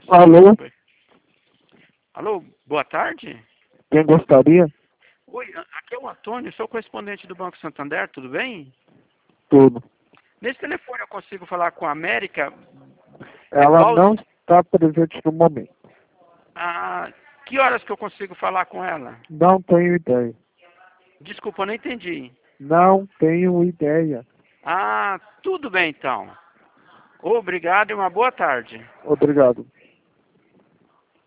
Alô, Alô, boa tarde. quem gostaria? Oi, aqui é o Antônio, sou correspondente do Banco Santander, tudo bem? Tudo. Nesse telefone eu consigo falar com a América Ela Paus? não está presente no momento. Ah, que horas que eu consigo falar com ela? Não tenho ideia. Desculpa, eu não entendi. Não tenho ideia. Ah, tudo bem então. Obrigado e uma boa tarde. Obrigado.